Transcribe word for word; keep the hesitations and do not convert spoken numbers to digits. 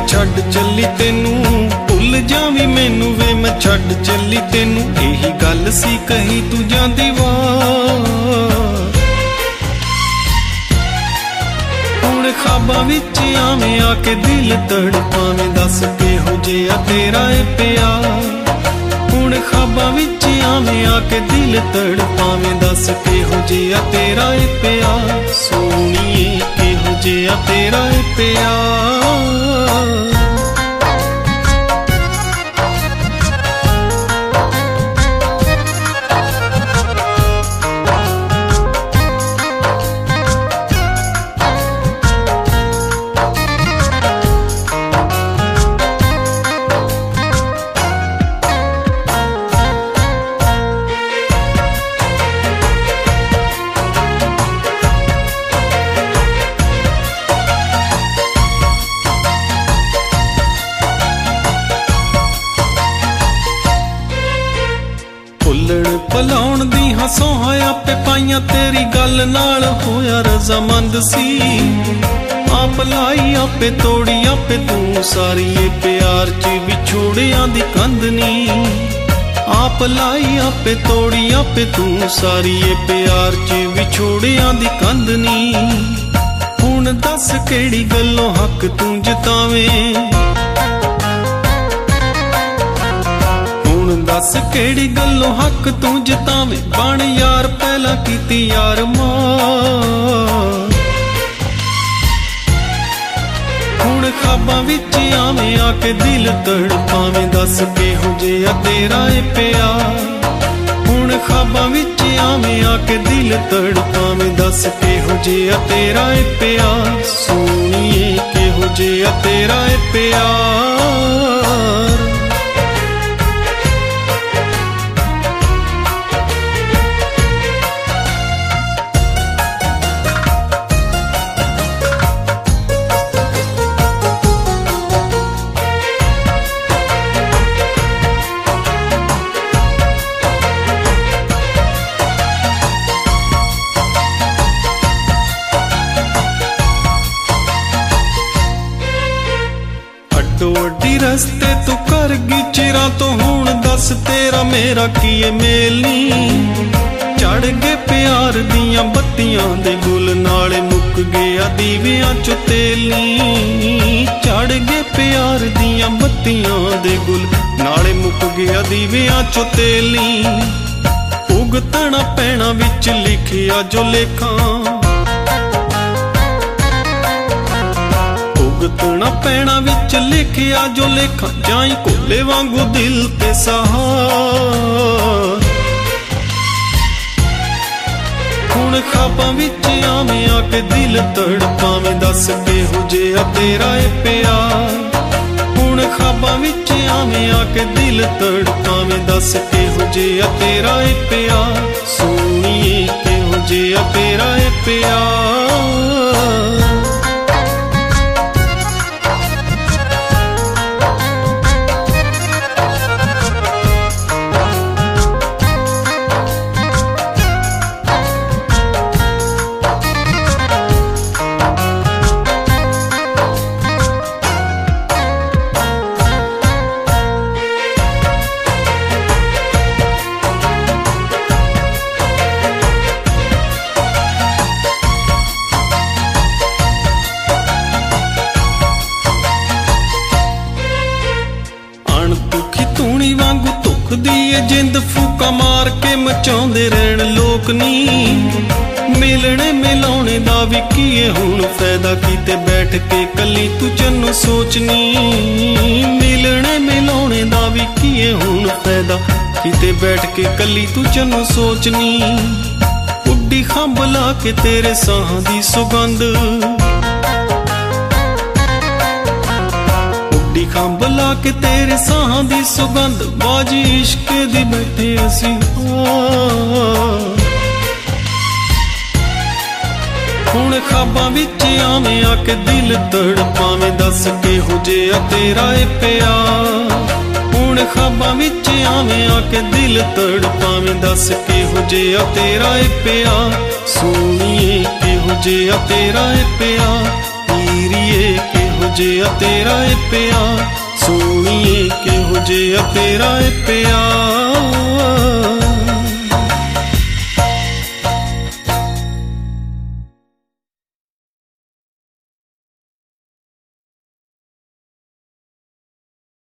ਛੱਡ ਚੱਲੀ ਤੈਨੂੰ, ਭੁੱਲ ਜਾਵੀਂ ਮੈਨੂੰ ਵੇ ਮੈਂ ਛੱਡ ਚੱਲੀ ਤੈਨੂੰ। ਇਹੀ ਗੱਲ ਸੀ ਕਹੀ ਤੂੰ ਜਾਂਦੀ ਵਾਰ, ਹੁਣ ਖਾਬਾਂ ਵਿੱਚ ਆਵੇਂ ਆ ਕੇ ਦਿਲ ਤੜਪਾਵੇਂ। ਦੱਸ ਕਿਹੋ ਜਿਹਾ ਤੇਰਾ ਏ ਪਿਆਰ, ਹੁਣ ਖਾਬਾਂ ਵਿੱਚ ਆਵੇਂ ਆ ਕੇ ਦਿਲ ਤੜਪਾਵੇਂ। ਦੱਸ ਕਿਹੋ ਜਿਹਾ ਤੇਰਾ ਏ ਪਿਆਰ, ਸੋਹਣੀਏ ਕਿਹੋ ਜਿਹਾ ਤੇਰਾ ਏ ਪਿਆਰ। ਭੁੱਲਣ ਭੁਲਾਉਣ ਦੀ ਹਸੋਹਾਂ ਆਪੇ ਪਾਈਆਂ, ਤੇਰੀ ਗੱਲ ਨਾਲ ਹੋਇਆ ਰਜ਼ਾਮੰਦ ਸੀ। ਆਪ ਲਾਈ ਆਪੇ ਤੋੜੀ ਆਪੇ ਤੂੰ ਸਾਰੀ, ਏ ਪਿਆਰ ਚ ਵਿਛੋੜਿਆਂ ਦੀ ਕੰਧ ਨੀ। ਆਪ ਲਾਈ ਆਪੇ ਤੋੜੀ ਆਪੇ ਤੂੰ ਸਾਰੀ, ਏ ਪਿਆਰ ਚ ਵਿਛੋੜਿਆਂ ਦੀ ਕੰਧ ਨੀ। ਹੁਣ ਦੱਸ ਕਿਹੜੀ ਗੱਲੋਂ ਹੱਕ ਤੂੰ ਜਿਤਾਵੇਂ, ਦੱਸ ਕਿਹੜੀ ਗੱਲੋਂ ਹੱਕ ਤੂੰ ਜਿਤਾਵੇਂ। ਬਣ ਯਾਰ ਪਹਿਲਾਂ ਕੀਤੀ ਯਾਰ ਮਾਰ, ਹੁਣ ਖਾਬਾਂ ਵਿੱਚ ਆਵੇਂ ਆ ਕੇ ਦਿਲ ਤੜਪਾਵੇਂ। ਦੱਸ ਕਿਹੋ ਜਿਹਾ ਤੇਰਾ ਏ ਪਿਆਰ, ਹੁਣ ਖਾਬਾਂ ਵਿੱਚ ਆਵੇਂ ਆ ਕੇ ਦਿਲ ਤੜਪਾਵੇਂ। ਦੱਸ ਕਿਹੋ ਜਿਹਾ ਤੇਰਾ ਏ ਪਿਆਰ, ਸੋਹਣੀਏ ਕਿਹੋ ਜਿਹਾ ਤੇਰਾ ਏ ਪਿਆਰ। ਅੱਡੀ ਰਸਤੇ ਤੂੰ ਕਰ ਗਈ ਚਿਰਾਂ ਤੋਂ, ਹੁਣ ਦੱਸ ਤੇਰਾ ਮੇਰਾ ਕੀ ਏ ਮੇਲ ਨੀ। ਚੜ ਗਏ ਪਿਆਰ ਦੀਆਂ ਬੱਤੀਆਂ ਦੇ ਗੁੱਲ, ਨਾਲੇ ਮੁੱਕ ਗਿਆ ਦੀਵਿਆਂ ਚੋਂ ਤੇਲ ਨੀ। ਚੜ ਗਏ ਪਿਆਰ ਦੀਆਂ ਬੱਤੀਆਂ ਦੇ ਗੁੱਲ, ਨਾਲੇ ਮੁੱਕ ਗਿਆ ਦੀਵਿਆਂ ਚੋਂ ਤੇਲ ਨੀ। ਭੁਗਤਣਾ ਪੈਣਾ ਵਿੱਚ ਲਿਖਿਆ ਜੋ ਲੇਖਾਂ, ਭੁਗਤਣਾ ਪੈਣਾ ਵਿੱਚ ਲਿਖਿਆ ਜੋ ਲੇਖਾਂ। ਜਾਈ ਕੋਲੇ ਵਾਂਗੂ ਦਿਲ ਤੇ ਸਹਾਰ, ਹੁਣ ਖਾਬਾਂ ਵਿੱਚ ਆਵੇਂ ਆ ਕੇ ਦਿਲ ਤੜਪਾਵੇਂ। ਦੱਸ ਕਿਹੋ ਜਿਹਾ ਤੇਰਾ ਏ ਪਿਆਰ, ਹੁਣ ਖਾਬਾਂ ਵਿੱਚ ਆਵੇਂ ਆ ਕੇ ਦਿਲ ਤੜਪਾਵੇਂ। ਦੱਸ ਕਿਹੋ ਜਿਹਾ ਤੇਰਾ ਏ ਪਿਆਰ, ਸੋਹਣੀਏ ਕਿਹੋ ਜਿਹਾ ਤੇਰਾ ਏ ਪਿਆਰ। ਧੂਣੀ ਵਾਂਗੂ ਧੁਖਦੀ ਏ ਜਿੰਦ, ਫੂਕਾ ਮਾਰ ਕੇ ਮਚਾਉਂਦੇ ਰਹਿਣ ਲੋਕ ਨੀ। ਮਿਲਣੇ ਮਿਲਾਉਣੇ ਦਾ ਵੀ ਕੀ ਏ ਹੁਣ ਫਾਇਦਾ, ਕੀਤੇ ਬੈਠ ਕੇ ਕੱਲੀ ਤੂੰ ਚੰਨੋਂ ਸੋਚਨੀ। ਮਿਲਣੇ ਮਿਲਾਉਣੇ ਦਾ ਵੀ ਕੀ ਏ ਹੁਣ ਫਾਇਦਾ, ਕੀਤੇ ਬੈਠ ਕੇ ਕੱਲੀ ਤੂੰ ਚੰਨੋਂ ਸੋਚਨੀ। ਉੱਡੀ ਖੰਭ ਲਾ ਕੇ ਤੇਰੇ ਸਾਹਾਂ ਦੀ ਸੁਗੰਧ, ਖੰਭ ਲਾ ਕੇ ਤੇਰੇ ਸਾਹਾਂ ਦੀ ਸੁਗੰਧ। ਬਾਜੀ ਇਸ਼ਕ ਦੀ ਬੈਠੇ ਅਸੀਂ, ਹੁਣ ਖਾਬਾਂ ਵਿੱਚ ਆਵੇਂ ਆ ਕੇ ਦਿਲ ਤੜਪਾਵੇਂ। ਦੱਸ ਕਿਹੋ ਜਿਹਾ ਤੇਰਾ ਏ ਪਿਆਰ, ਹੁਣ ਖਾਬਾਂ ਵਿੱਚ ਆਵੇਂ ਆ ਕੇ ਦਿਲ ਤੜਪਾਵੇਂ। ਦੱਸ ਕਿਹੋ ਜਿਹਾ ਤੇਰਾ ਏ ਪਿਆਰ, ਸੋਹਣੀਏ ਕਿਹੋ ਜਿਹਾ ਤੇਰਾ ਏ ਪਿਆਰ। ਹੀਰੀਏ ਕਿਹੋ ਜਿਹਾ ਤੇਰਾ ਏ ਪਿਆਰ, ਸੋਹਣੀਏ ਕਿਹੋ ਜਿਹਾ ਤੇਰਾ ਏ ਪਿਆਰ।